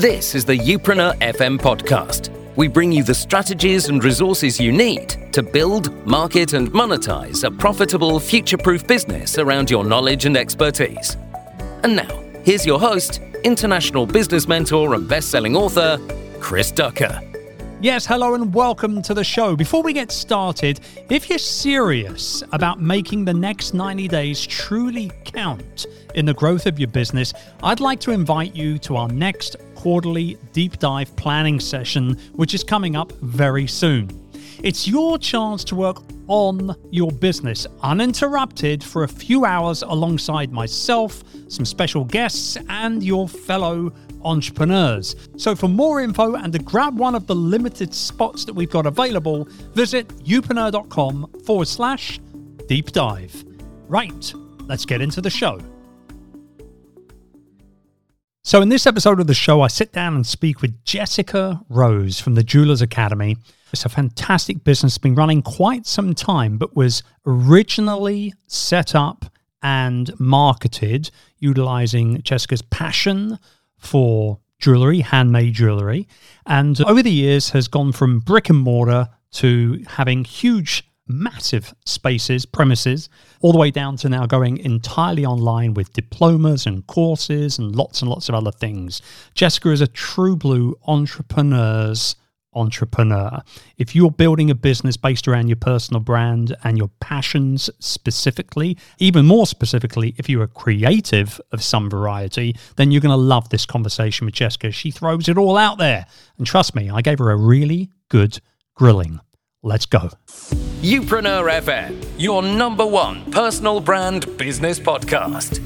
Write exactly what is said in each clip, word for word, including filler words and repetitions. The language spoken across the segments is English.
This is the Youpreneur F M podcast. We bring you the strategies and resources you need to build, market and monetize a profitable, future-proof business around your knowledge and expertise. And now, here's your host, international business mentor and best-selling author, Chris Ducker. Yes, hello and welcome to the show. Before we get started, if you're serious about making the next ninety days truly count in the growth of your business, I'd like to invite you to our next quarterly deep dive planning session, which is coming up very soon. It's your chance to work on your business uninterrupted for a few hours alongside myself, some special guests, and your fellow entrepreneurs. So for more info and to grab one of the limited spots that we've got available, visit youpreneur.com forward slash deep dive. Right, let's get into the show. So in this episode of the show, I sit down and speak with Jessica Rose from the Jewelers Academy. It's a fantastic business, been running quite some time, but was originally set up and marketed utilizing Jessica's passion for jewelry, handmade jewelry, and over the years has gone from brick and mortar to having huge, massive spaces, premises, all the way down to now going entirely online with diplomas and courses and lots and lots of other things. Jessica is a true blue entrepreneur's entrepreneur. If you're building a business based around your personal brand and your passions specifically, even more specifically, if you're a creative of some variety, then you're going to love this conversation with Jessica. She throws it all out there. And trust me, I gave her a really good grilling. Let's go. Youpreneur F M, your number one personal brand business podcast.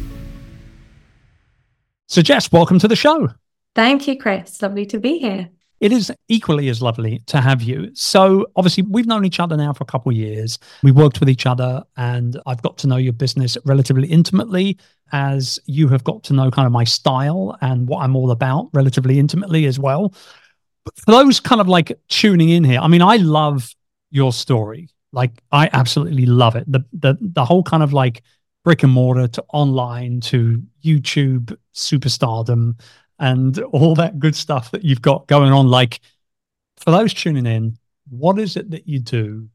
So Jess, welcome to the show. Thank you, Chris. Lovely to be here. It is equally as lovely to have you. So obviously we've known each other now for a couple of years. We worked with each other and I've got to know your business relatively intimately, as you have got to know kind of my style and what I'm all about relatively intimately as well. But for those kind of like tuning in here, I mean, I love your story. Like I absolutely love it. The the the whole kind of like brick and mortar to online to YouTube superstardom and all that good stuff that you've got going on. Like, for those tuning in, what is it that you do?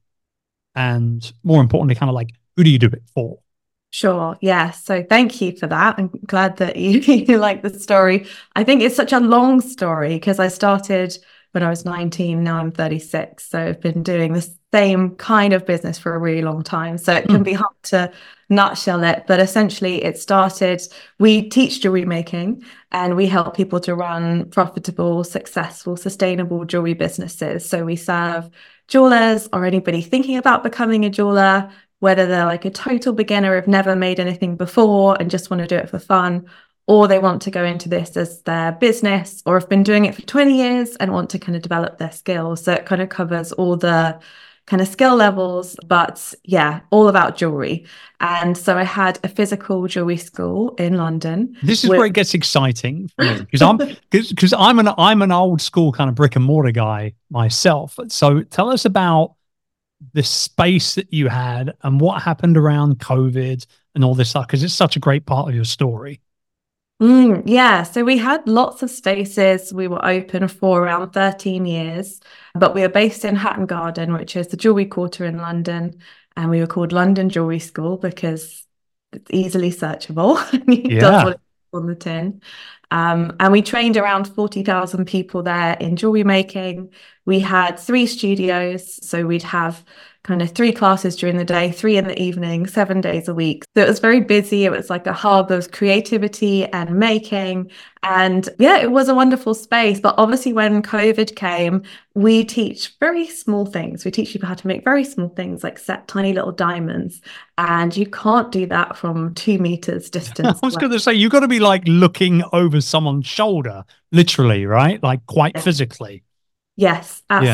And more importantly, kind of like, who do you do it for? Sure. Yeah. So thank you for that. I'm glad that you, you like the story. I think it's such a long story because I started when I was nineteen, now I'm thirty-six. So I've been doing the same kind of business for a really long time. So it can mm. be hard to nutshell it, but essentially it started, we teach jewelry making and we help people to run profitable, successful, sustainable jewelry businesses. So we serve jewelers or anybody thinking about becoming a jeweler, whether they're like a total beginner, have never made anything before and just want to do it for fun, or they want to go into this as their business or have been doing it for twenty years and want to kind of develop their skills. So it kind of covers all the kind of skill levels, but yeah, all about jewelry. And so I had a physical jewelry school in London. This is with- where it gets exciting for me because I'm because I'm an I'm an old school kind of brick and mortar guy myself. So tell us about the space that you had and what happened around COVID and all this stuff, because it's such a great part of your story. Mm, yeah, so we had lots of spaces. We were open for around thirteen years, but we were based in Hatton Garden, which is the jewelry quarter in London. And we were called London Jewelry School because it's easily searchable. Yeah. That's what it's on the tin. Um, and we trained around forty thousand people there in jewelry making. We had three studios, so we'd have kind of three classes during the day, three in the evening, seven days a week. So it was very busy. It was like a hub of creativity and making. And yeah, it was a wonderful space. But obviously when COVID came, we teach very small things. We teach people how to make very small things like set tiny little diamonds. And you can't do that from two meters distance. I was going to say, you've got to be like looking over someone's shoulder, literally, right? Like quite yeah. physically. Yes, absolutely.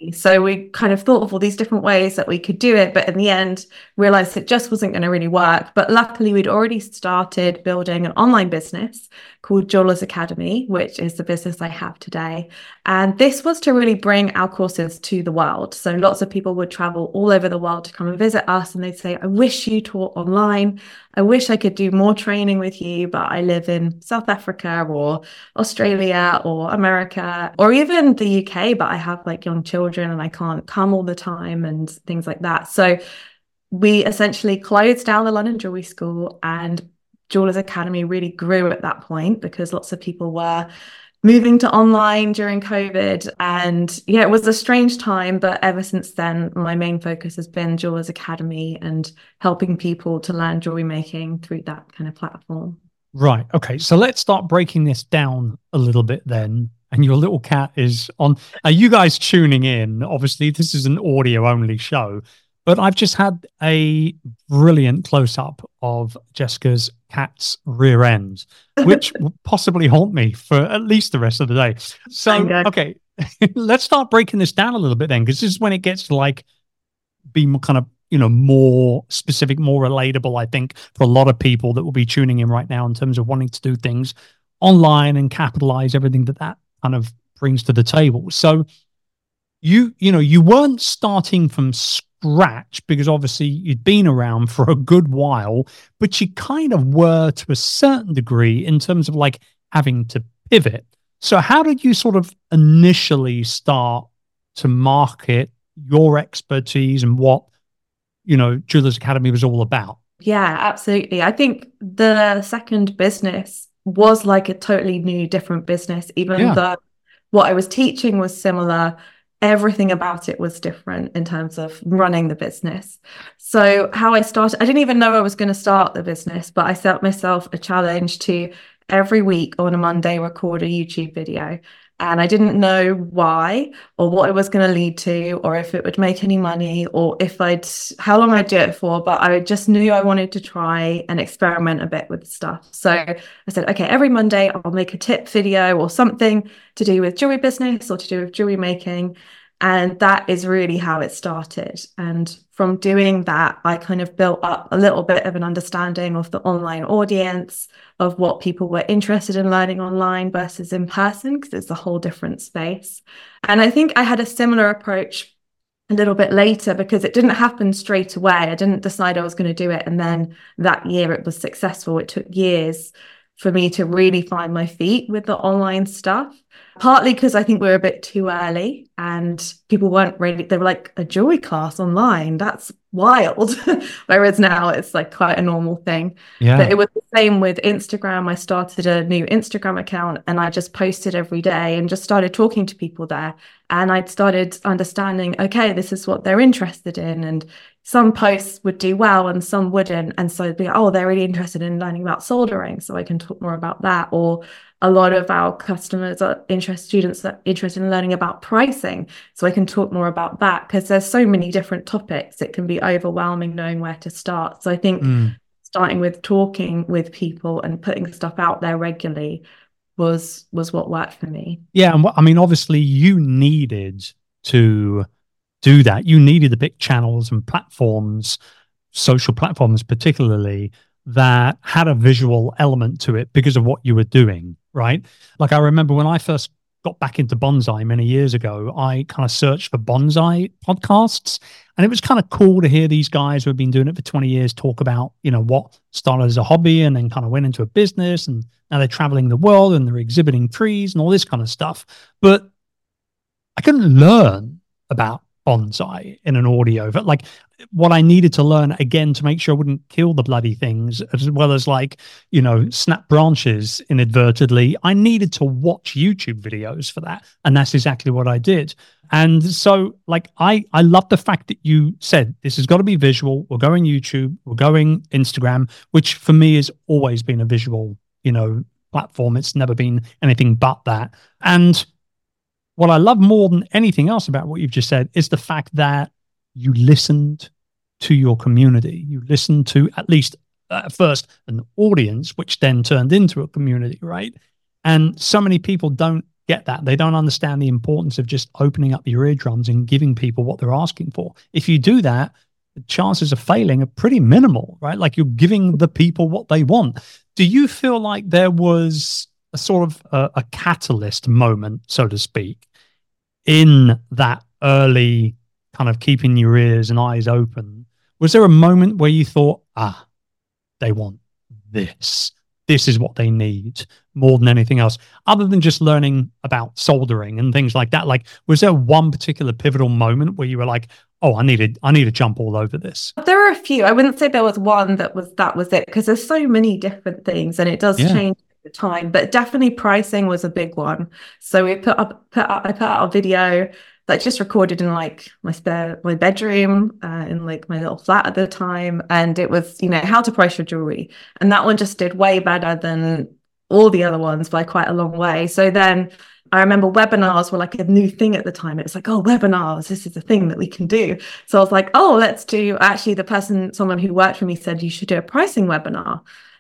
So we kind of thought of all these different ways that we could do it, but in the end realized it just wasn't going to really work. But luckily we'd already started building an online business called Jewelers Academy, which is the business I have today. And this was to really bring our courses to the world. So lots of people would travel all over the world to come and visit us, and they'd say, I wish you taught online. I wish I could do more training with you, but I live in South Africa or Australia or America or even the U K, but I have like young children and I can't come all the time and things like that. So we essentially closed down the London Jewelry School, and Jewelers Academy really grew at that point because lots of people were moving to online during COVID. And yeah, it was a strange time, but ever since then, my main focus has been Jewelers Academy and helping people to learn jewelry making through that kind of platform. Right. Okay. So let's start breaking this down a little bit then. And your little cat is on. Are you guys tuning in? Obviously, this is an audio only show, but I've just had a brilliant close up of Jessica's cat's rear end, which will possibly haunt me for at least the rest of the day. So, okay, let's start breaking this down a little bit then, because this is when it gets to like be more kind of, you know, more specific, more relatable, I think, for a lot of people that will be tuning in right now in terms of wanting to do things online and capitalize everything that that kind of brings to the table. So you, you know, you weren't starting from scratch because obviously you'd been around for a good while, but you kind of were to a certain degree in terms of like having to pivot. So how did you sort of initially start to market your expertise and what, you know, Jewelers Academy was all about? Yeah, absolutely. I think the second business was like a totally new, different business, even yeah. though what I was teaching was similar. Everything about it was different in terms of running the business. So how I started, I didn't even know I was going to start the business, but I set myself a challenge to every week on a Monday record a YouTube video. And I didn't know why or what it was going to lead to, or if it would make any money, or if I'd, how long I'd do it for. But I just knew I wanted to try and experiment a bit with stuff. So I said, okay, every Monday I'll make a tip video or something to do with jewelry business or to do with jewelry making. And that is really how it started. And from doing that, I kind of built up a little bit of an understanding of the online audience, of what people were interested in learning online versus in person, because it's a whole different space. And I think I had a similar approach a little bit later because it didn't happen straight away. I didn't decide I was going to do it, and then that year it was successful. It took years for me to really find my feet with the online stuff, partly because I think we were a bit too early and people weren't ready. They were like, a jewelry class online, that's wild. Whereas now it's like quite a normal thing. Yeah. But it was the same with Instagram. I started a new Instagram account and I just posted every day and just started talking to people there. And I'd started understanding, okay, this is what they're interested in. And some posts would do well and some wouldn't. And so it'd be, oh, they're really interested in learning about soldering, so I can talk more about that. Or a lot of our customers are interested, students are interested in learning about pricing, so I can talk more about that, because there's so many different topics. It can be overwhelming knowing where to start. So I think mm. starting with talking with people and putting stuff out there regularly was was what worked for me. Yeah, and I mean, obviously you needed to do that. You needed the big channels and platforms, social platforms particularly, that had a visual element to it because of what you were doing, right? Like I remember when I first got back into bonsai many years ago, I kind of searched for bonsai podcasts, and it was kind of cool to hear these guys who have been doing it for twenty years talk about, you know, what started as a hobby and then kind of went into a business, and now they're traveling the world and they're exhibiting trees and all this kind of stuff. But I couldn't learn about bonsai in an audio, but like what I needed to learn again to make sure I wouldn't kill the bloody things, as well as like, you know, snap branches inadvertently, I needed to watch YouTube videos for that. And that's exactly what I did. And so like, I, I love the fact that you said, this has got to be visual. We're going YouTube, we're going Instagram, which for me has always been a visual, you know, platform. It's never been anything but that. And what I love more than anything else about what you've just said is the fact that you listened to your community. You listened to, at least at first, an audience, which then turned into a community, right? And so many people don't get that. They don't understand the importance of just opening up your eardrums and giving people what they're asking for. If you do that, the chances of failing are pretty minimal, right? Like you're giving the people what they want. Do you feel like there was a sort of a, a catalyst moment, so to speak, in that early kind of keeping your ears and eyes open? Was there a moment where you thought, ah, they want this? This is what they need more than anything else, other than just learning about soldering and things like that? Like, was there one particular pivotal moment where you were like, oh, I needed, I need to jump all over this? There are a few. I wouldn't say there was one that was, that was it, because there's so many different things and it does yeah. change over time, but definitely pricing was a big one. So we put up, put up, I put out a video that just recorded in like my spare, my bedroom, uh, in like my little flat at the time. And it was, you know, how to price your jewelry. And that one just did way better than all the other ones by quite a long way. So then I remember webinars were like a new thing at the time. It was like, oh, webinars, this is a thing that we can do. So I was like, oh, let's do, actually the person, someone who worked for me said, you should do a pricing webinar.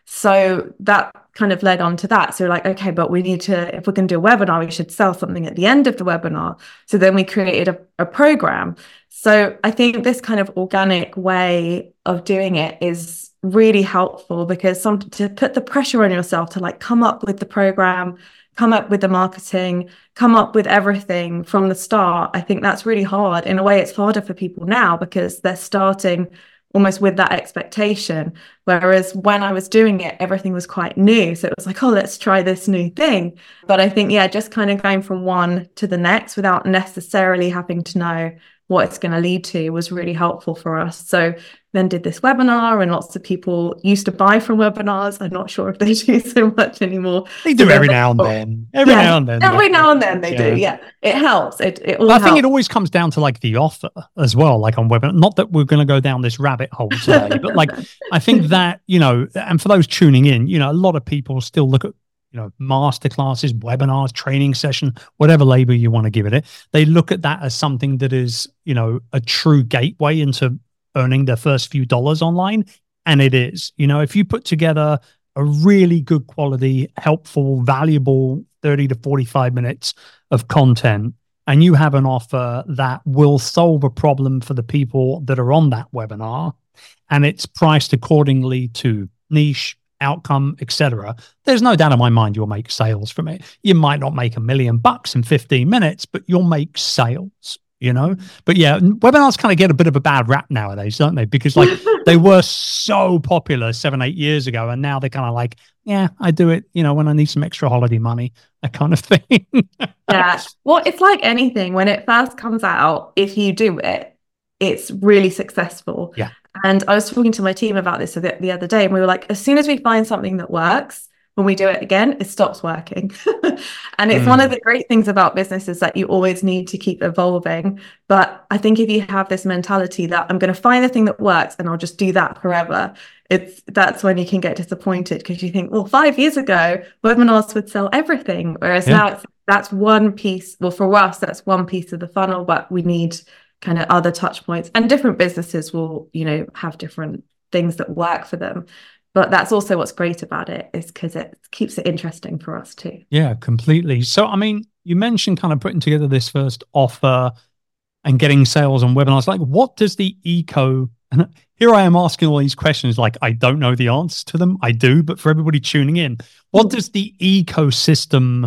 So that kind of led on to that. So we're like, okay, but we need to, if we're going to do a webinar, we should sell something at the end of the webinar. So then we created a, a program. So I think this kind of organic way of doing it is really helpful, because some to put the pressure on yourself to like come up with the program, come up with the marketing, come up with everything from the start. I think that's really hard. In a way, it's harder for people now because they're starting almost with that expectation. Whereas when I was doing it, everything was quite new. So it was like, oh, let's try this new thing. But I think, yeah, just kind of going from one to the next without necessarily having to know what it's going to lead to was really helpful for us. So then did this webinar, and lots of people used to buy from webinars. I'm not sure if they do so much anymore. They do so every now and then. Every yeah, now and then. Every now and then they yeah. do. Yeah, it helps. It, it all I helps. think it always comes down to like the offer as well, like on webinar. Not that we're going to go down this rabbit hole today, but like I think that, you know, and for those tuning in, you know, a lot of people still look at, you know, masterclasses, webinars, training session, whatever label you want to give it. They look at that as something that is, you know, a true gateway into earning their first few dollars online. And it is, you know, if you put together a really good quality, helpful, valuable thirty to forty-five minutes of content, and you have an offer that will solve a problem for the people that are on that webinar, and it's priced accordingly to niche, outcome, et cetera, there's no doubt in my mind you'll make sales from it. You might not make a million bucks in fifteen minutes, but you'll make sales, you know? But yeah, webinars kind of get a bit of a bad rap nowadays, don't they? Because like they were so popular seven, eight years ago, and now they're kind of like, yeah, I do it, you know, when I need some extra holiday money, that kind of thing. Yeah. Well, it's like anything. When it first comes out, if you do it, it's really successful. Yeah. And I was talking to my team about this the, the other day, and we were like, as soon as we find something that works, when we do it again, it stops working. And it's mm. one of the great things about business is that you always need to keep evolving. But I think if you have this mentality that I'm going to find the thing that works and I'll just do that forever, it's that's when you can get disappointed, because you think, well, five years ago, webinars would sell everything. Whereas yeah. now it's, that's one piece. Well, for us, that's one piece of the funnel, but we need kind of other touch points, and different businesses will, you know, have different things that work for them. But that's also what's great about it, is because it keeps it interesting for us too. Yeah, completely. So, I mean, you mentioned kind of putting together this first offer and getting sales on webinars. Like, what does the eco, and here I am asking all these questions, like I don't know the answer to them. I do, but for everybody tuning in, what does the ecosystem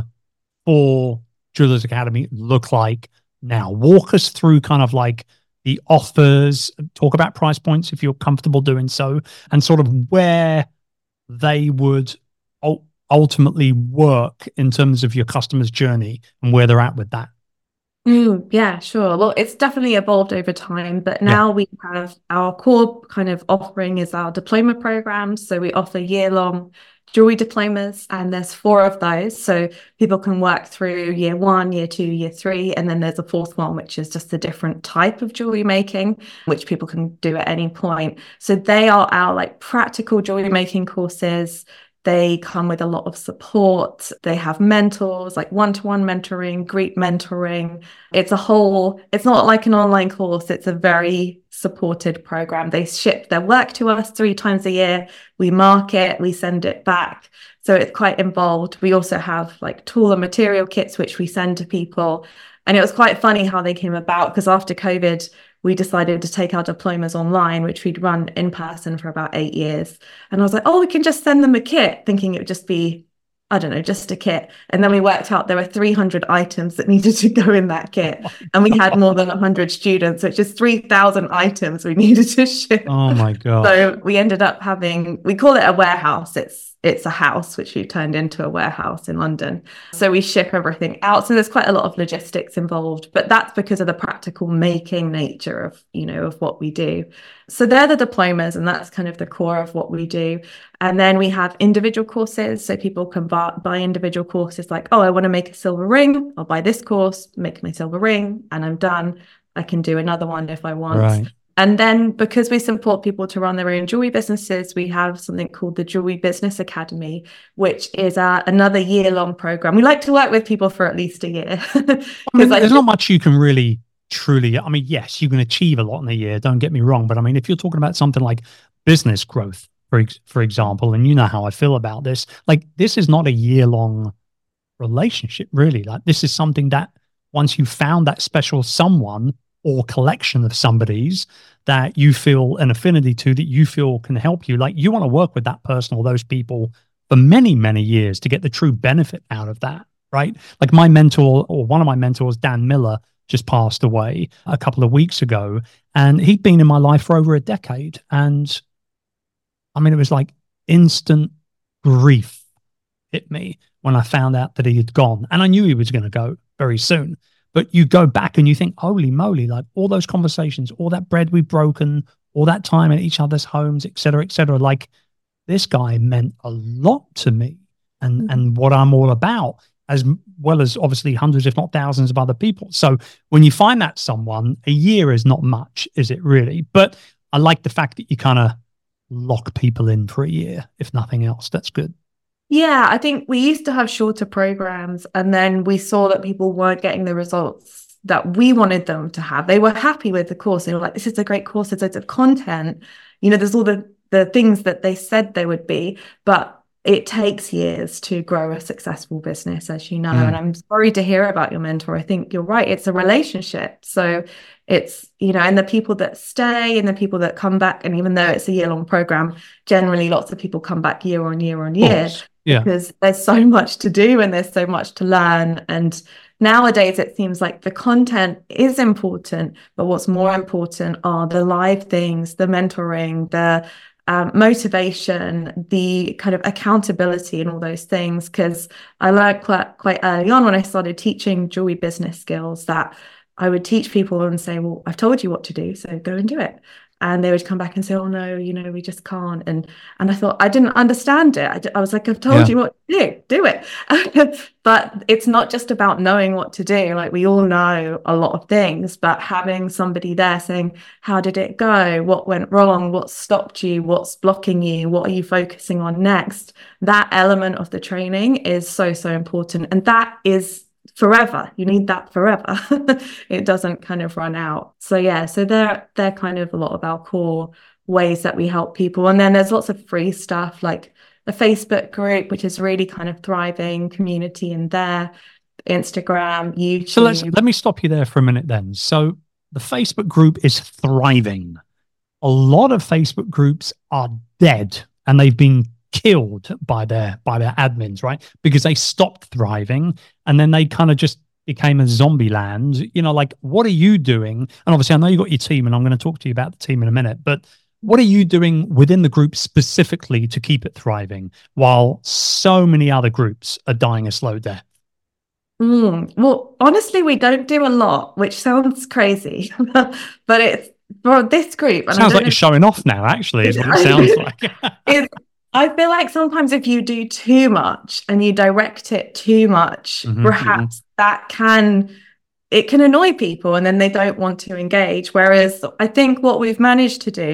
for Jewelers Academy look like now? Walk us through kind of like the offers, talk about price points if you're comfortable doing so, and sort of where they would ultimately work in terms of your customer's journey and where they're at with that. Mm, yeah, sure. Well, it's definitely evolved over time, but now yeah. we have our core kind of offering is our diploma programs. So we offer year-long jewelry diplomas, and there's four of those. So people can work through year one, year two, year three, and then there's a fourth one, which is just a different type of jewelry making, which people can do at any point. So they are our like practical jewelry making courses. They come with a lot of support. They have mentors, like one-to-one mentoring, group mentoring. It's a whole, it's not like an online course. It's a very supported program. They ship their work to us three times a year. We mark it, we send it back. So it's quite involved. We also have like tool and material kits, which we send to people. And it was quite funny how they came about, because after COVID, we decided to take our diplomas online, which we'd run in person for about eight years. And I was like, oh, we can just send them a kit, thinking it would just be, I don't know, just a kit. And then we worked out there were three hundred items that needed to go in that kit. And we had more than one hundred students, which is three thousand items we needed to ship. Oh my God. So we ended up having, we call it a warehouse. It's It's a house, which we've turned into a warehouse in London. So we ship everything out. So there's quite a lot of logistics involved, but that's because of the practical making nature of, you know, of what we do. So they're the diplomas, and that's kind of the core of what we do. And then we have individual courses. So people can buy, buy individual courses like, oh, I want to make a silver ring. I'll buy this course, make my silver ring, and I'm done. I can do another one if I want. Right. And then because we support people to run their own jewelry businesses, we have something called the Jewelry Business Academy, which is uh, another year-long program. We like to work with people for at least a year. I mean, there's not much you can really, truly, I mean, yes, you can achieve a lot in a year, don't get me wrong. But I mean, if you're talking about something like business growth, for, ex- for example, and you know how I feel about this, like this is not a year-long relationship, really. Like this is something that once you found that special someone or collection of somebody's that you feel an affinity to, that you feel can help you, like you want to work with that person or those people for many, many years to get the true benefit out of that, right? Like my mentor, or one of my mentors, Dan Miller, just passed away a couple of weeks ago, and he'd been in my life for over a decade. And I mean, it was like instant grief hit me when I found out that he had gone. And I knew he was going to go very soon. But you go back and you think, holy moly, like all those conversations, all that bread we've broken, all that time at each other's homes, et cetera, et cetera. Like this guy meant a lot to me and, mm-hmm. and what I'm all about, as well as obviously hundreds, if not thousands of other people. So when you find that someone, a year is not much, is it really? But I like the fact that you kind of lock people in for a year, if nothing else. That's good. Yeah, I think we used to have shorter programs, and then we saw that people weren't getting the results that we wanted them to have. They were happy with the course. They were like, this is a great course. There's loads of content. You know, there's all the, the things that they said they would be, but it takes years to grow a successful business, as you know. Mm. And I'm sorry to hear about your mentor. I think you're right. It's a relationship. So it's, you know, and the people that stay and the people that come back, and even though it's a year-long program, generally lots of people come back year on year on year. Yeah. Because there's so much to do and there's so much to learn. And nowadays it seems like the content is important, but what's more important are the live things, the mentoring, the um, motivation, the kind of accountability and all those things. Because I learned quite, quite early on when I started teaching jewelry business skills that I would teach people and say, well, I've told you what to do, so go and do it. And they would come back and say, oh, no, you know, we just can't. And and I thought, I didn't understand it. I, d- I was like, I've told yeah. you what to do, do it. But it's not just about knowing what to do. Like we all know a lot of things, but having somebody there saying, how did it go? What went wrong? What stopped you? What's blocking you? What are you focusing on next? That element of the training is so, so important. And that is forever. You need that forever. It doesn't kind of run out. So yeah, so they're they're kind of a lot of our core ways that we help people. And then there's lots of free stuff like the Facebook group, which is really kind of thriving community in there, Instagram, YouTube. So let's let me stop you there for a minute then. So the Facebook group is thriving. A lot of Facebook groups are dead and they've been killed by their by their admins, right? Because they stopped thriving and then they kind of just became a zombie land. You know, like what are you doing? And obviously I know you got your team and I'm going to talk to you about the team in a minute, but what are you doing within the group specifically to keep it thriving while so many other groups are dying a slow death? Mm, well, honestly, we don't do a lot, which sounds crazy, but it's for this group. And sounds like you're showing off now, actually, is what it sounds like. it's, I feel like sometimes if you do too much and you direct it too much, mm-hmm, perhaps mm-hmm. that can, it can annoy people and then they don't want to engage. Whereas I think what we've managed to do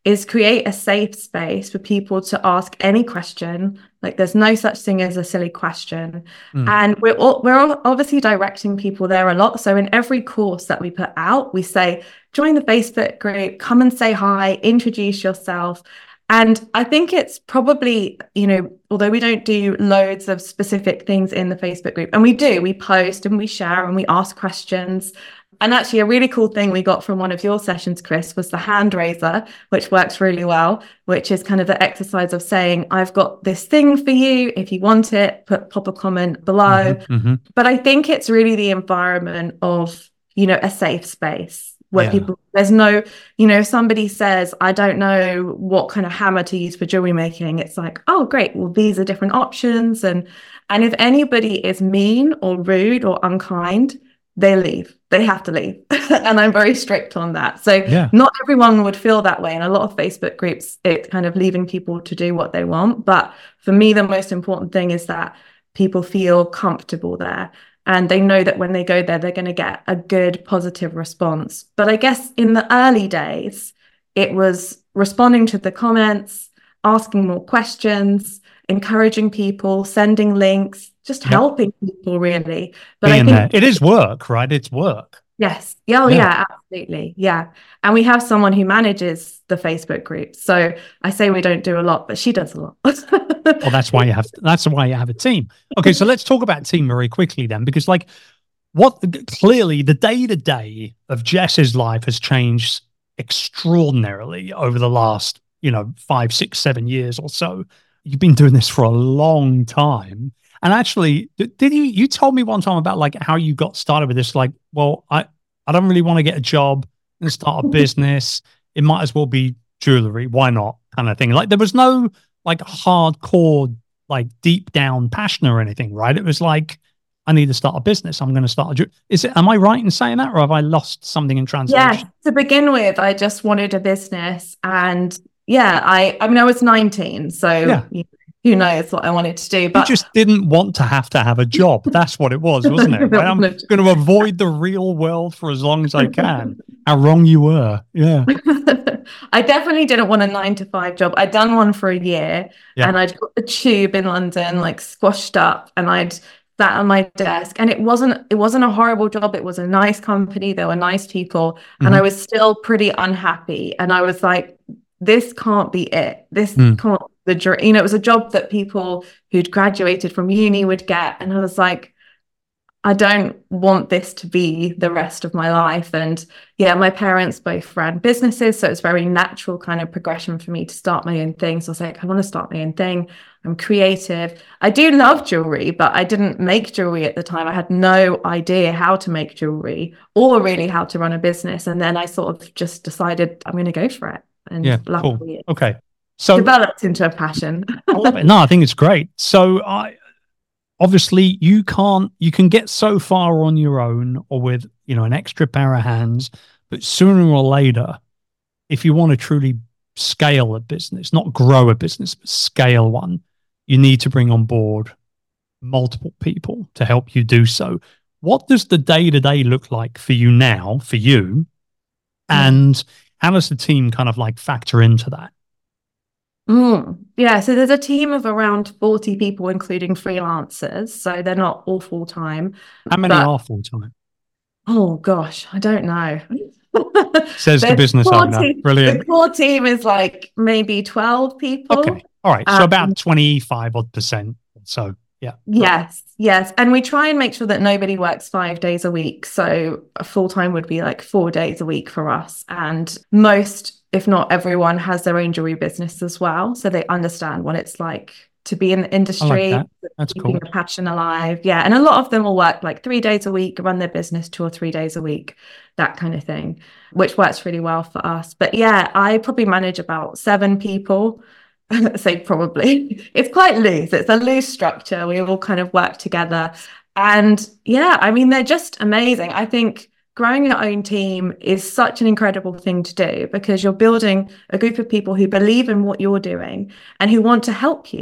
is create a safe space for people to ask any question. Like there's no such thing as a silly question. Mm. And we're all, we're obviously directing people there a lot. So in every course that we put out, we say, join the Facebook group, come and say hi, introduce yourself. And I think it's probably, you know, although we don't do loads of specific things in the Facebook group, and we do, we post and we share and we ask questions. And actually a really cool thing we got from one of your sessions, Chris, was the hand raiser, which works really well, which is kind of the exercise of saying, I've got this thing for you. If you want it, put pop a comment below. Mm-hmm, mm-hmm. But I think it's really the environment of, you know, a safe space where yeah. people, there's no, you know, if somebody says, I don't know what kind of hammer to use for jewelry making, it's like, oh, great. Well, these are different options. And, and if anybody is mean or rude or unkind, they leave. They have to leave. And I'm very strict on that. So yeah. not everyone would feel that way. And a lot of Facebook groups, it's kind of leaving people to do what they want. But for me, the most important thing is that people feel comfortable there. And they know that when they go there, they're going to get a good, positive response. But I guess in the early days, it was responding to the comments, asking more questions, encouraging people, sending links, just yep. helping people really. But Being I think there. It is work, right? It's work. Yes. Oh, yeah. yeah, absolutely. Yeah. And we have someone who manages the Facebook group. So I say we don't do a lot, but she does a lot. Well, that's why you have, that's why you have a team. Okay. So let's talk about team very quickly then, because like what clearly the day to day of Jess's life has changed extraordinarily over the last, you know, five, six, seven years or so. You've been doing this for a long time. And actually, did you, you told me one time about like how you got started with this, like, well, I, I don't really want to get a job and start a business. It might as well be jewelry. Why not? Kind of thing. Like there was no like hardcore, like deep down passion or anything, right? It was like, I need to start a business. I'm going to start a jewelry. Is it, am I right in saying that? Or have I lost something in translation? Yeah, to begin with, I just wanted a business. And yeah, I, I mean, I was nineteen. So yeah. you know, who knows what I wanted to do, but you just didn't want to have to have a job. That's what it was, wasn't it? Right? I'm going to avoid the real world for as long as I can. How wrong you were. Yeah. I definitely didn't want a nine to five job. I'd done one for a year yeah. and I'd got the tube in London, like squashed up, and I'd sat on my desk, and it wasn't, it wasn't a horrible job. It was a nice company. There were nice people, mm-hmm. and I was still pretty unhappy. And I was like, this can't be it. This mm. can't the you know, it was a job that people who'd graduated from uni would get. And I was like, I don't want this to be the rest of my life. And yeah, my parents both ran businesses. So it's very natural kind of progression for me to start my own thing. So I was like, I want to start my own thing. I'm creative. I do love jewelry, but I didn't make jewelry at the time. I had no idea how to make jewelry or really how to run a business. And then I sort of just decided I'm going to go for it. And yeah, cool. it Okay. So developed into a passion. I love it. No, I think it's great. So I obviously you can't, you can get so far on your own or with, you know, an extra pair of hands, but sooner or later, if you want to truly scale a business, not grow a business, but scale one, you need to bring on board multiple people to help you do so. What does the day-to-day look like for you now, for you? And mm. how does the team kind of like factor into that? Mm. Yeah, so there's a team of around forty people, including freelancers. So they're not all full time. How many but, are full time? Oh gosh, I don't know. Says the business owner. Team, Brilliant. The core team is like maybe twelve people. Okay, all right. So um, about twenty-five odd percent. So yeah. Yes, yes, and we try and make sure that nobody works five days a week. So a full time would be like four days a week for us, and most, if not everyone, has their own jewelry business as well. So they understand what it's like to be in the industry, like that. That's keeping cool. a passion alive. Yeah. And a lot of them will work like three days a week, run their business two or three days a week, that kind of thing, which works really well for us. But yeah, I probably manage about seven people. Say probably. It's quite loose. It's a loose structure. We all kind of work together. And yeah, I mean, they're just amazing. I think growing your own team is such an incredible thing to do because you're building a group of people who believe in what you're doing and who want to help you.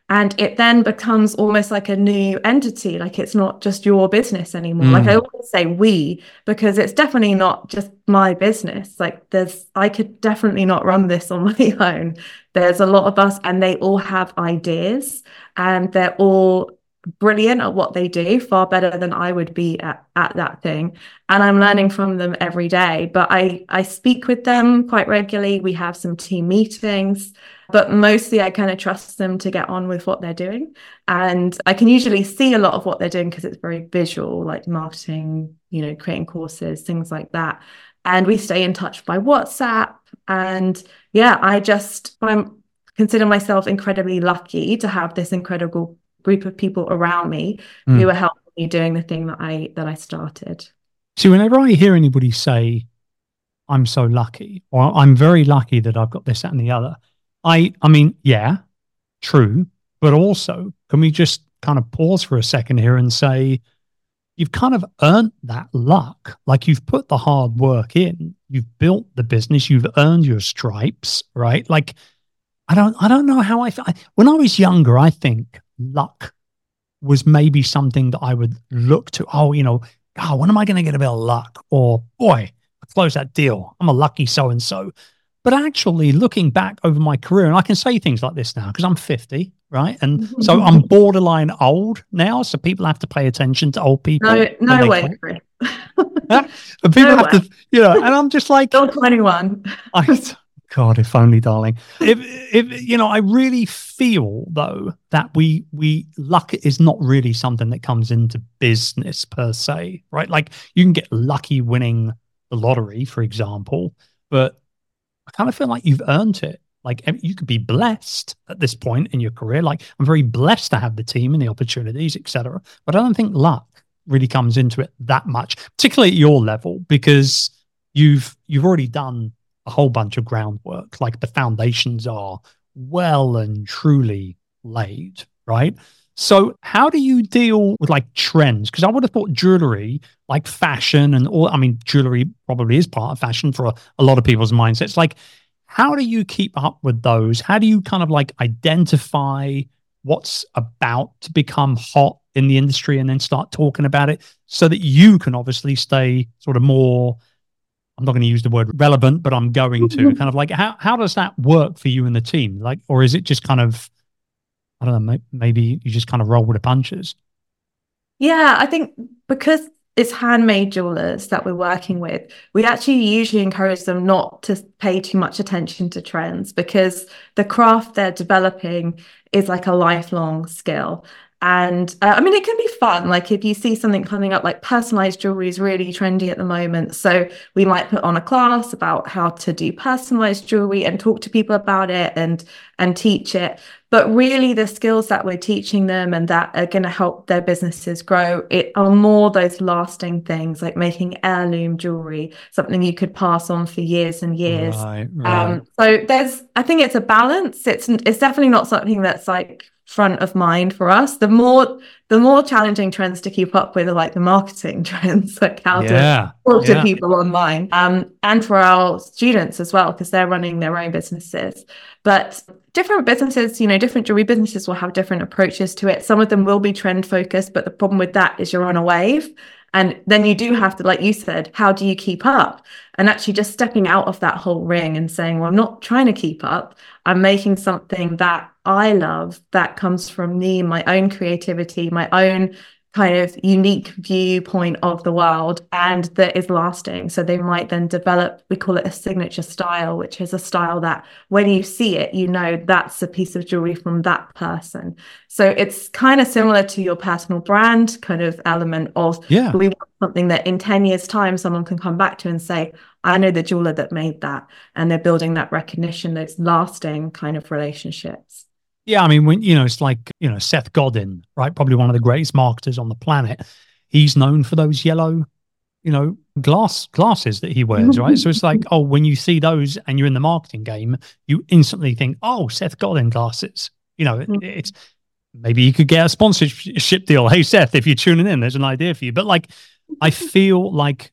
And it then becomes almost like a new entity, like it's not just your business anymore. Mm. Like I always say we, because it's definitely not just my business. Like there's, I could definitely not run this on my own. There's a lot of us and they all have ideas and they're all brilliant at what they do, far better than I would be at, at that thing. And I'm learning from them every day. But I, I speak with them quite regularly. We have some team meetings, but mostly I kind of trust them to get on with what they're doing. And I can usually see a lot of what they're doing because it's very visual, like marketing, you know, creating courses, things like that. And we stay in touch by WhatsApp. And yeah, I just I'm consider myself incredibly lucky to have this incredible group of people around me mm. who are helping me doing the thing that I that I started. See, whenever I hear anybody say, I'm so lucky, or I'm very lucky that I've got this, that, and the other, I I mean, yeah, true, but also, can we just kind of pause for a second here and say, you've kind of earned that luck. Like you've put the hard work in, you've built the business, you've earned your stripes, right? Like, I don't, I don't know how I, I when I was younger, I think luck was maybe something that I would look to. Oh, you know, oh, when am I going to get a bit of luck? Or boy, I close that deal. I'm a lucky so-and-so. But actually looking back over my career, and I can say things like this now because I'm fifty, right? And so I'm borderline old now. So people have to pay attention to old people. No, no way, Chris. Yeah? And people no have way. to, you know, and I'm just like, you're twenty-one. I, God, if only, darling. If, if you know, I really feel though that we we luck is not really something that comes into business per se, right? Like you can get lucky winning the lottery, for example, but I kind of feel like you've earned it. Like you could be blessed at this point in your career. Like I'm very blessed to have the team and the opportunities, et cetera. But I don't think luck really comes into it that much, particularly at your level, because you've you've already done a whole bunch of groundwork. Like the foundations are well and truly laid, right? So how do you deal with like trends? Because I would have thought jewelry, like fashion and all, I mean, jewelry probably is part of fashion for a, a lot of people's mindsets. Like, how do you keep up with those? How do you kind of like identify what's about to become hot in the industry and then start talking about it so that you can obviously stay sort of more, I'm not going to use the word relevant, but I'm going to kind of like, how, how does that work for you and the team? Like, or is it just kind of, I don't know, maybe you just kind of roll with the punches? Yeah, I think because it's handmade jewelers that we're working with, we actually usually encourage them not to pay too much attention to trends because the craft they're developing is like a lifelong skill. And uh, I mean, it can be fun. Like if you see something coming up, like personalized jewelry is really trendy at the moment. So we might put on a class about how to do personalized jewelry and talk to people about it and and teach it. But really the skills that we're teaching them and that are going to help their businesses grow, it are more those lasting things like making heirloom jewelry, something you could pass on for years and years. Right, right. Um, so there's, I think it's a balance. It's it's definitely not something that's like front of mind for us. The more the more challenging trends to keep up with are like the marketing trends, like how yeah, to talk yeah. to people online, um, and for our students as well, because they're running their own businesses. But different businesses, you know, different jewelry businesses will have different approaches to it. Some of them will be trend focused, but the problem with that is you're on a wave. And then you do have to, like you said, how do you keep up? And actually just stepping out of that whole ring and saying, well, I'm not trying to keep up. I'm making something that I love, that comes from me, my own creativity, my own kind of unique viewpoint of the world, and that is lasting. So they might then develop, we call it a signature style, which is a style that when you see it, you know that's a piece of jewelry from that person. So it's kind of similar to your personal brand kind of element of, yeah, we want something that in ten years time, someone can come back to and say, I know the jeweler that made that. And they're building that recognition, those lasting kind of relationships. Yeah, I mean, when you know, it's like, you know, Seth Godin, right? Probably one of the greatest marketers on the planet. He's known for those yellow, you know, glass glasses that he wears, right? So it's like, oh, when you see those and you're in the marketing game, you instantly think, oh, Seth Godin glasses. You know, it, it's maybe you could get a sponsorship deal. Hey, Seth, if you're tuning in, there's an idea for you. But like, I feel like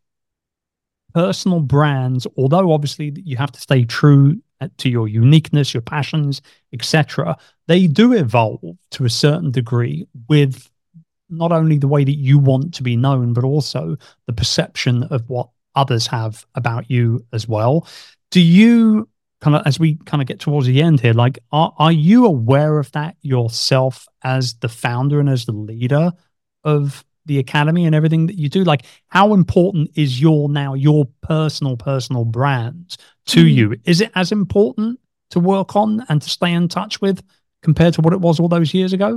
personal brands, although obviously you have to stay true to your uniqueness, your passions, et cetera, they do evolve to a certain degree with not only the way that you want to be known, but also the perception of what others have about you as well. Do you kind of, as we kind of get towards the end here, like, are, are you aware of that yourself as the founder and as the leader of the academy and everything that you do? Like, how important is your now your personal personal brand to mm-hmm. you? Is it as important to work on and to stay in touch with compared to what it was all those years ago?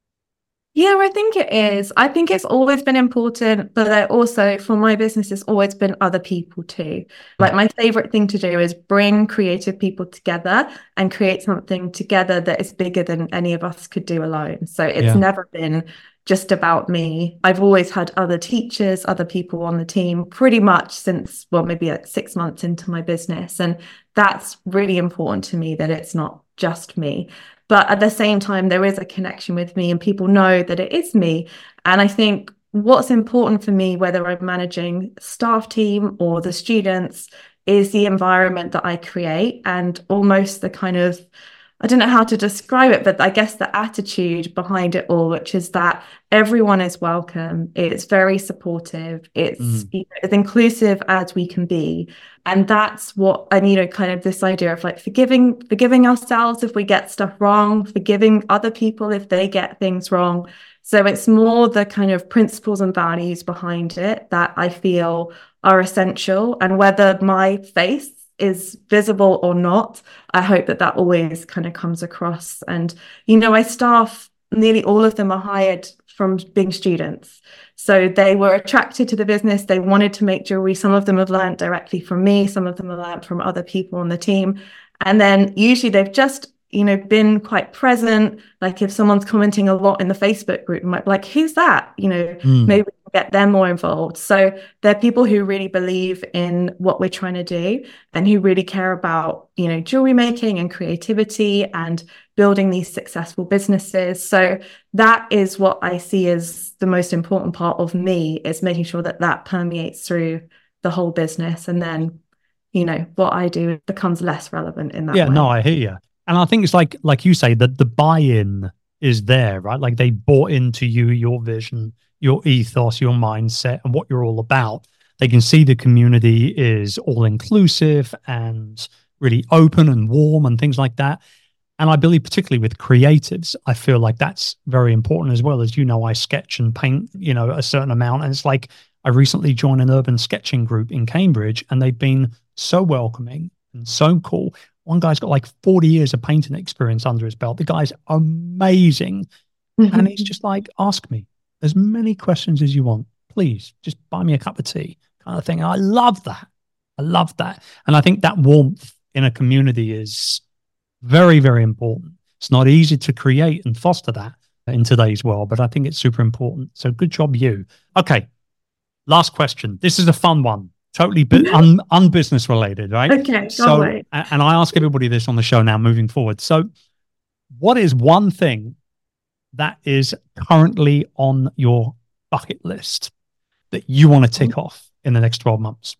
Yeah, I think it is. I think it's always been important, but I also, for my business, it's always been other people too. Like, my favorite thing to do is bring creative people together and create something together that is bigger than any of us could do alone. So it's yeah. never been just about me. I've always had other teachers, other people on the team pretty much since, well, maybe like six months into my business. And that's really important to me, that it's not just me. But at the same time, there is a connection with me and people know that it is me. And I think what's important for me, whether I'm managing staff team or the students, is the environment that I create and almost the kind of, I don't know how to describe it, but I guess the attitude behind it all, which is that everyone is welcome. It's very supportive. It's, mm. you know, as inclusive as we can be. And that's what, and, you know, kind of this idea of like forgiving, forgiving ourselves if we get stuff wrong, forgiving other people if they get things wrong. So it's more the kind of principles and values behind it that I feel are essential. And whether my face is visible or not, I hope that that always kind of comes across. And, you know, my staff, nearly all of them are hired from being students. So they were attracted to the business. They wanted to make jewelry. Some of them have learned directly from me. Some of them have learned from other people on the team. And then usually they've just, you know, been quite present. Like if someone's commenting a lot in the Facebook group, might be like, who's that? You know, mm. maybe get them more involved. So they're people who really believe in what we're trying to do and who really care about, you know, jewelry making and creativity and building these successful businesses. So that is what I see as the most important part of me, is making sure that that permeates through the whole business. And then, you know, what I do becomes less relevant in that yeah, way. No, I hear you. And I think it's like, like you say, that the buy-in is there, right? Like they bought into you, your vision, your ethos, your mindset, and what you're all about. They can see the community is all inclusive and really open and warm and things like that. And I believe particularly with creatives, I feel like that's very important as well. As you know, I sketch and paint, you know, a certain amount. And it's like, I recently joined an urban sketching group in Cambridge and they've been so welcoming and so cool. One guy's got like forty years of painting experience under his belt. The guy's amazing. Mm-hmm. And he's just like, ask me as many questions as you want. Please, just buy me a cup of tea kind of thing. And I love that. I love that. And I think that warmth in a community is very, very important. It's not easy to create and foster that in today's world, but I think it's super important. So good job, you. Okay, last question. This is a fun one. Totally bu- un- unbusiness related, right? Okay, so, wait. And I ask everybody this on the show now moving forward. So what is one thing that is currently on your bucket list that you want to tick off in the next twelve months?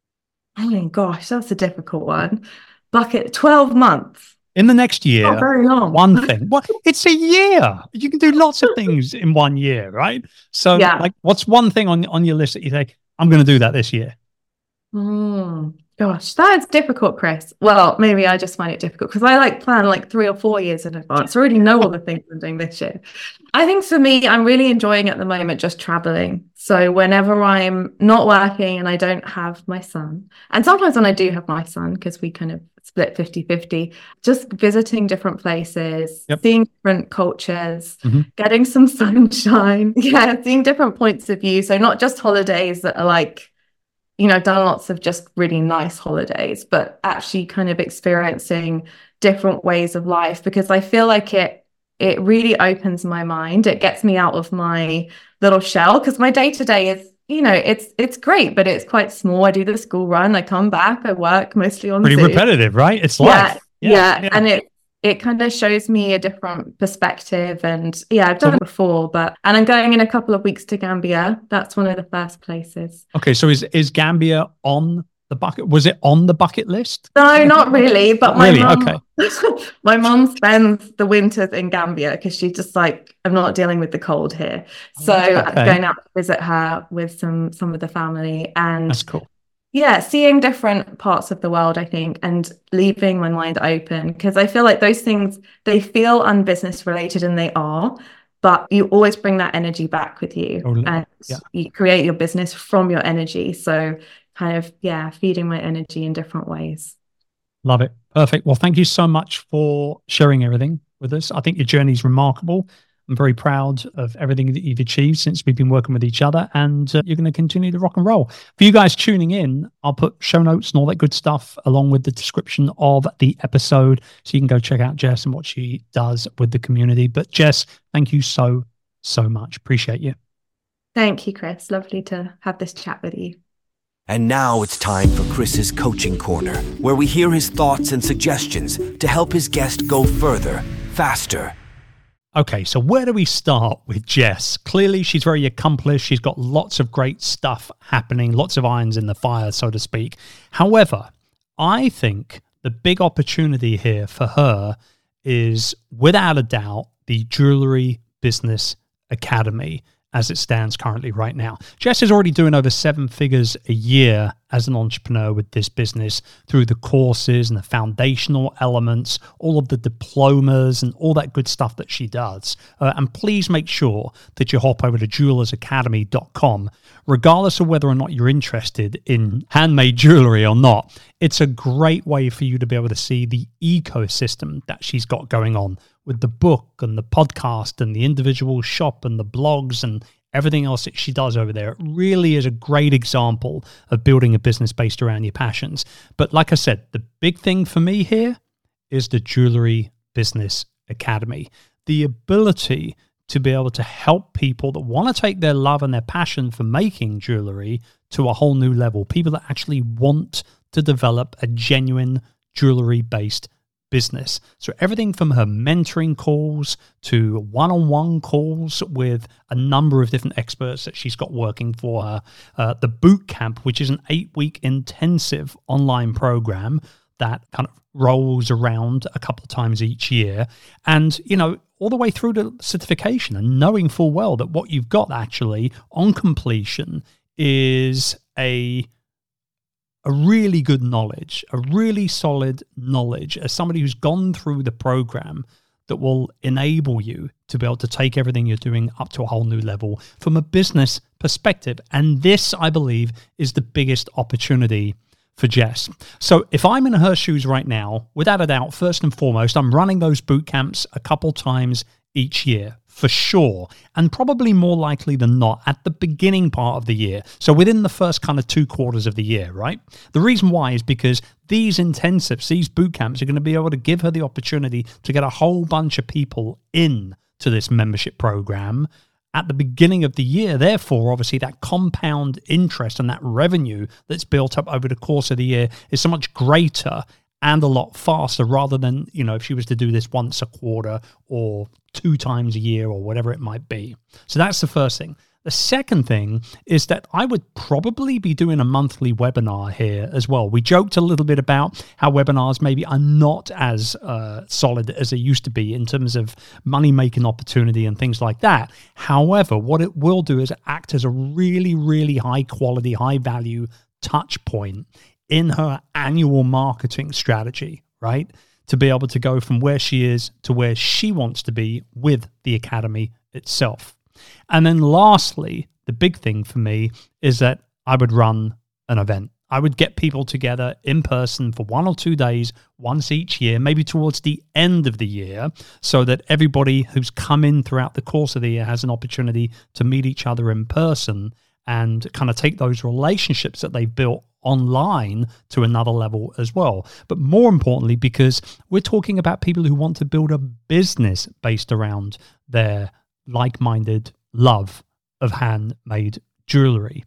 Oh my gosh, that's a difficult one. Bucket, twelve months. In the next year, not very long. One thing. What? It's a year. You can do lots of things in one year, right? So, yeah. like, what's one thing on on your list that you think, I'm going to do that this year? Oh, gosh, that's difficult, Chris. Well, maybe I just find it difficult because I like plan like three or four years in advance. I already know all the things I'm doing this year. I think for me, I'm really enjoying at the moment just traveling. So whenever I'm not working and I don't have my son, and sometimes when I do have my son, because we kind of split fifty-fifty, just visiting different places, yep. seeing different cultures, mm-hmm. getting some sunshine. Yeah, seeing different points of view. So not just holidays that are like, you know, I've done lots of just really nice holidays, but actually kind of experiencing different ways of life, because I feel like it it really opens my mind. It gets me out of my little shell, because my day to day is, you know, it's it's great, but it's quite small. I do the school run, I come back, I work mostly on pretty Zoom. Repetitive, right? It's life. Yeah, yeah, yeah. yeah. And it it kind of shows me a different perspective. And yeah, I've done it before, but, and I'm going in a couple of weeks to Gambia. That's one of the first places. Okay. So is, is Gambia on The bucket, was it on the bucket list? No, not really. But my really? mum, Okay. my mum spends the winters in Gambia because she's just like, I'm not dealing with the cold here. So Okay. going out to visit her with some some of the family, and That's cool. yeah, seeing different parts of the world, I think, and leaving my mind open, because I feel like those things, they feel unbusiness related, and they are, but you always bring that energy back with you. Totally. And Yeah. you create your business from your energy. So kind of, yeah, feeding my energy in different ways. Love it. Perfect. Well, thank you so much for sharing everything with us. I think your journey is remarkable. I'm very proud of everything that you've achieved since we've been working with each other, and uh, you're going to continue to rock and roll. For you guys tuning in, I'll put show notes and all that good stuff along with the description of the episode, so you can go check out Jess and what she does with the community. But Jess, thank you so, so much. Appreciate you. Thank you, Chris. Lovely to have this chat with you. And now it's time for Chris's Coaching Corner, where we hear his thoughts and suggestions to help his guest go further, faster. Okay, so where do we start with Jess? Clearly, she's very accomplished. She's got lots of great stuff happening, lots of irons in the fire, so to speak. However, I think the big opportunity here for her is, without a doubt, the Jewelry Business Academy, as it stands currently right now. Jess is already doing over seven figures a year as an entrepreneur with this business through the courses and the foundational elements, all of the diplomas and all that good stuff that she does. Uh, and please make sure that you hop over to jewelers academy dot com. Regardless of whether or not you're interested in handmade jewelry or not, it's a great way for you to be able to see the ecosystem that she's got going on with the book and the podcast and the individual shop and the blogs and everything else that she does over there. It really is a great example of building a business based around your passions. But like I said, the big thing for me here is the Jewelry Business Academy. The ability to be able to help people that want to take their love and their passion for making jewelry to a whole new level. People that actually want to develop a genuine jewelry-based business. So everything from her mentoring calls to one-on-one calls with a number of different experts that she's got working for her. Uh, the boot camp, which is an eight-week intensive online program that kind of rolls around a couple of times each year. And, you know, all the way through to certification, and knowing full well that what you've got actually on completion is a a really good knowledge, a really solid knowledge as somebody who's gone through the program that will enable you to be able to take everything you're doing up to a whole new level from a business perspective. And this, I believe, is the biggest opportunity for Jess. So if I'm in her shoes right now, without a doubt, first and foremost, I'm running those boot camps a couple times each year, for sure, and probably more likely than not at the beginning part of the year. So within the first kind of two quarters of the year, right? The reason why is because these intensives, these boot camps are going to be able to give her the opportunity to get a whole bunch of people in to this membership program at the beginning of the year. Therefore, obviously, that compound interest and that revenue that's built up over the course of the year is so much greater and a lot faster, rather than, you know, if she was to do this once a quarter or two times a year or whatever it might be. So that's the first thing. The second thing is that I would probably be doing a monthly webinar here as well. We joked a little bit about how webinars maybe are not as uh, solid as they used to be in terms of money-making opportunity and things like that. However, what it will do is act as a really, really high-quality, high-value touch point in her annual marketing strategy, right? To be able to go from where she is to where she wants to be with the Academy itself. And then lastly, the big thing for me is that I would run an event. I would get people together in person for one or two days, once each year, maybe towards the end of the year, so that everybody who's come in throughout the course of the year has an opportunity to meet each other in person and kind of take those relationships that they've built online to another level as well. But more importantly, because we're talking about people who want to build a business based around their like-minded love of handmade jewelry.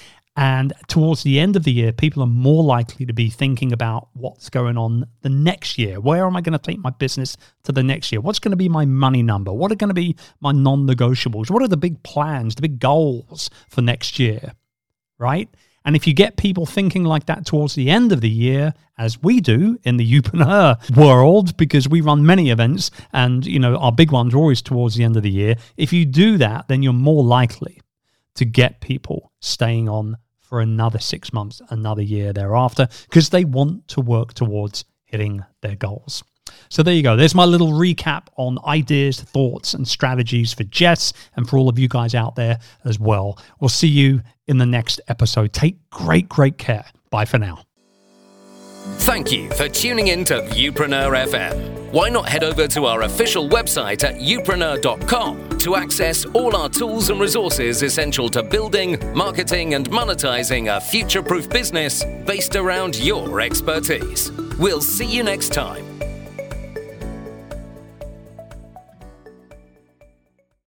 And towards the end of the year, people are more likely to be thinking about what's going on the next year. Where am I going to take my business to the next year? What's going to be my money number? What are going to be my non-negotiables? What are the big plans, the big goals for next year, right? And if you get people thinking like that towards the end of the year, as we do in the Youpreneur world, because we run many events and, you know, our big ones are always towards the end of the year. If you do that, then you're more likely to get people staying on for another six months, another year thereafter, because they want to work towards hitting their goals. So there you go. There's my little recap on ideas, thoughts, and strategies for Jess and for all of you guys out there as well. We'll see you in the next episode. Take great, great care. Bye for now. Thank you for tuning in to Youpreneur F M. Why not head over to our official website at youpreneur dot com to access all our tools and resources essential to building, marketing, and monetizing a future-proof business based around your expertise. We'll see you next time.